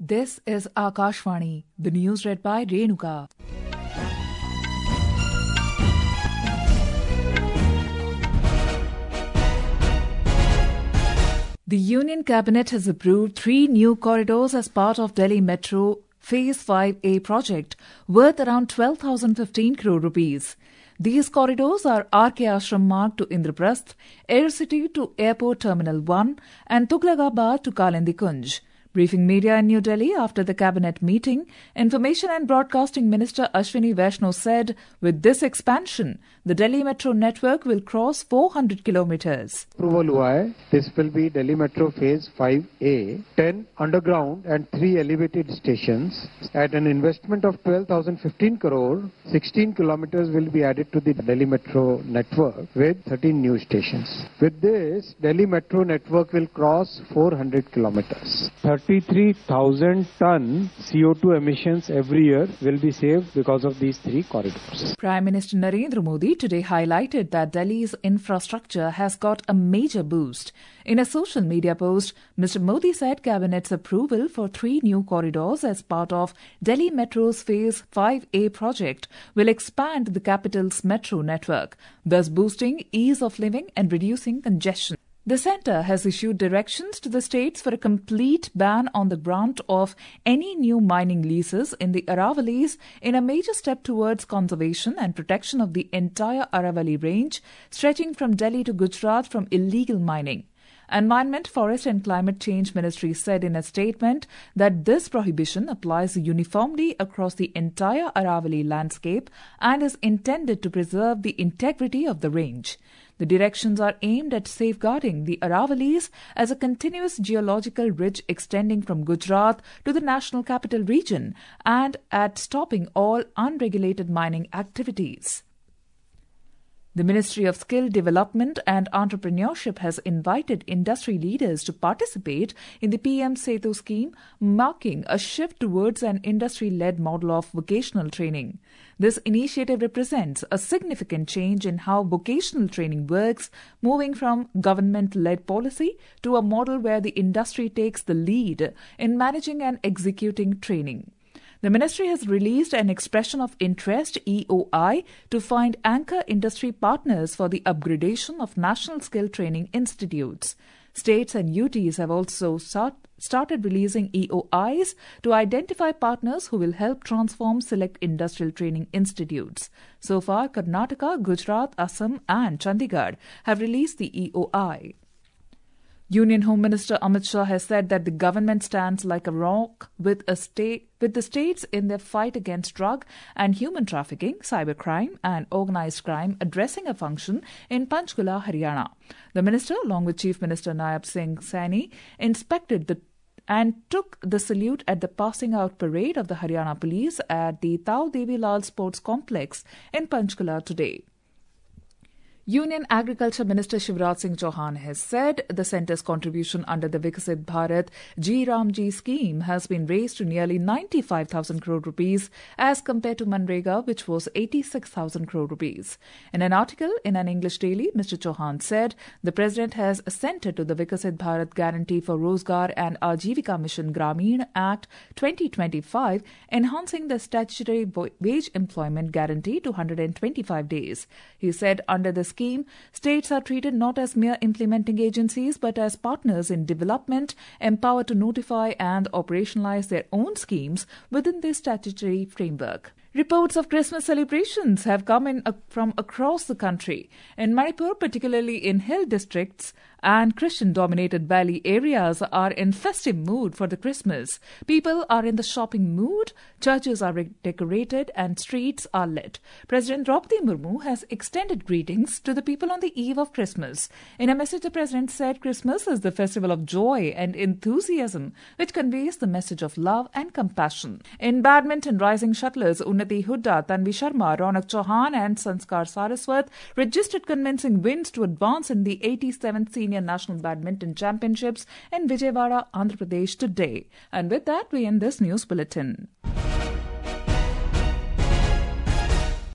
This is Akashvani, the news read by Renuka. The Union Cabinet has approved 3 new corridors as part of Delhi Metro Phase 5A project, worth around 12,015 crore rupees. These corridors are R.K. Ashram Marg to Indraprasth, Air City to Airport Terminal 1 and Tughlaqabad to Kalindi Kunj. Briefing media in New Delhi after the cabinet meeting, Information and Broadcasting Minister Ashwini Vaishnaw said, with this expansion, the Delhi Metro network will cross 400 kilometers. Approval हुआ है. This will be Delhi Metro Phase 5A, 10 underground and 3 elevated stations. At an investment of 12,015 crore, 16 kilometers will be added to the Delhi Metro network with 13 new stations. With this, Delhi Metro network will cross 400 kilometers. 33,000 ton CO2 emissions every year will be saved because of these 3 corridors. Prime Minister Narendra Modi today highlighted that Delhi's infrastructure has got a major boost. In a social media post, Mr. Modi said Cabinet's approval for 3 new corridors as part of Delhi Metro's Phase 5A project will expand the capital's metro network, thus boosting ease of living and reducing congestion. The centre has issued directions to the states for a complete ban on the grant of any new mining leases in the Aravalis in a major step towards conservation and protection of the entire Aravali range, stretching from Delhi to Gujarat from illegal mining. Environment, Forest and Climate Change Ministry said in a statement that this prohibition applies uniformly across the entire Aravali landscape and is intended to preserve the integrity of the range. The directions are aimed at safeguarding the Aravalis as a continuous geological ridge extending from Gujarat to the National Capital Region and at stopping all unregulated mining activities. The Ministry of Skill Development and Entrepreneurship has invited industry leaders to participate in the PM Setu scheme, marking a shift towards an industry-led model of vocational training. This initiative represents a significant change in how vocational training works, moving from government-led policy to a model where the industry takes the lead in managing and executing training. The ministry has released an expression of interest EOI to find anchor industry partners for the upgradation of national skill training institutes. States and UTs have also started releasing EOIs to identify partners who will help transform select industrial training institutes. So far, Karnataka, Gujarat, Assam and Chandigarh have released the EOI. Union Home Minister Amit Shah has said that the government stands like a rock with the states in their fight against drug and human trafficking, cybercrime and organised crime addressing a function in Panchkula, Haryana. The minister, along with Chief Minister Nayab Singh Saini, inspected and took the salute at the passing out parade of the Haryana Police at the Tau Devi Lal Sports Complex in Panchkula today. Union Agriculture Minister Shivraj Singh Chauhan has said the centre's contribution under the Viksit Bharat G Ramji scheme has been raised to nearly 95,000 crore rupees as compared to Manrega, which was 86,000 crore rupees. In an article in an English daily, Mr. Chauhan said the President has assented to the Viksit Bharat Guarantee for Rozgar and Ajivika Mission Grameen Act 2025, enhancing the statutory wage employment guarantee to 125 days. He said under the scheme, states are treated not as mere implementing agencies but as partners in development, empowered to notify and operationalize their own schemes within this statutory framework. Reports of Christmas celebrations have come in from across the country. In Manipur, particularly in hill districts and Christian-dominated valley areas, are in festive mood for the Christmas. People are in the shopping mood, churches are decorated and streets are lit. President Draupadi Murmu has extended greetings to the people on the eve of Christmas. In a message, the President said Christmas is the festival of joy and enthusiasm, which conveys the message of love and compassion. In badminton, rising shuttlers Unnati Hooda, Tanvi Sharma, Ronak Chauhan and Sanskar Saraswat registered convincing wins to advance in the 87th Senior National Badminton Championships in Vijayawada, Andhra Pradesh today. And with that, we end this news bulletin.